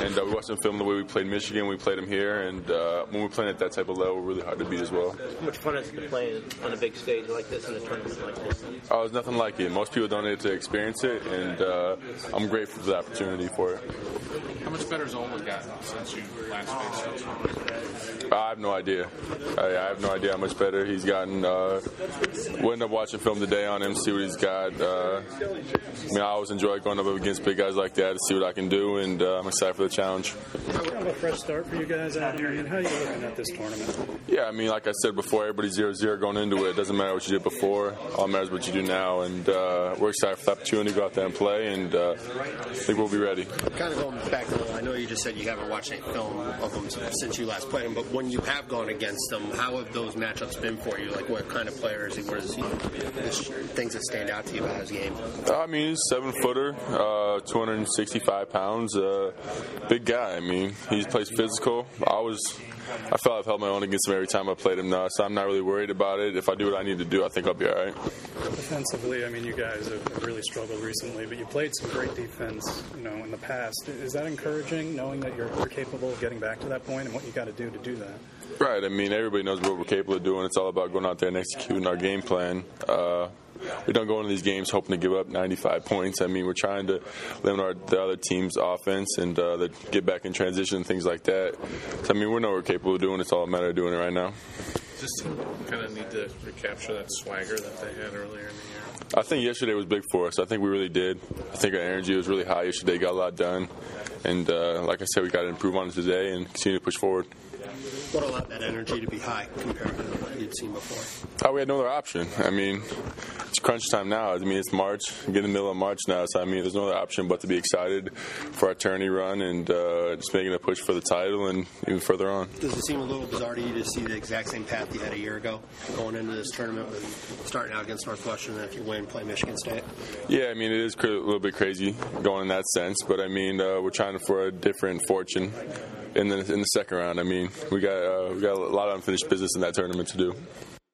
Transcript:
and we watched them film the way we played Michigan. We played them here, and when we're playing at that type of level, we're really hard to beat as well. How much fun is it to play on a big stage like this in a tournament like this? Oh, it's nothing like it. Most people don't get to experience it, and I'm grateful for the opportunity for it. How much better has Olin gotten since you last faced him? I have no idea. I have no idea how much better he's gotten. We'll end up watching film today on him, see what he's got. I always enjoy going up against big guys like that to see what I can do, and I'm excited for the challenge. Kind of a fresh start for you guys out here, and how are you looking at this tournament? Yeah, like I said before, everybody's 0-0 going into it. It doesn't matter what you did before. All that matters what you do now, and we're excited for the opportunity to go out there and play, and I think we'll be ready. Kind of going back a little, I know you just said you haven't watched any film of them since you last played them, but when you have gone against them, how have those matchups been for you? Like, what kind of player is he? What is he? Things that stand out to you about his game? He's a 7-footer, 265 pounds, big guy. He plays physical. I felt I've held my own against him every time I played him now, so I'm not really worried about it. If I do what I need to do, I think I'll be all right. Defensively, you guys have really struggled recently, but you played some great defense, in the past. Is that encouraging, knowing that you're capable of getting back to that point and what you got to do that? Right. everybody knows what we're capable of doing. It's all about going out there and executing our game plan. We don't go into these games hoping to give up 95 points. We're trying to limit the other team's offense and get back in transition and things like that. So, we know what we're capable of doing. It's all a matter of doing it right now. Does this team kind of need to recapture that swagger that they had earlier in the year? I think yesterday was big for us. I think we really did. I think our energy was really high yesterday. Got a lot done. And like I said, we got to improve on it today and continue to push forward. What allowed that energy to be high compared to what you'd seen before? We had no other option. It's crunch time now. It's March. We're getting in the middle of March now. So, there's no other option but to be excited for our tourney run and just making a push for the title and even further on. Does it seem a little bizarre to you to see the exact same path you had a year ago going into this tournament with starting out against Northwestern and if you win, play Michigan State? Yeah, it is a little bit crazy going in that sense. But, we're trying for a different fortune in the second round. We got a lot of unfinished business in that tournament to do.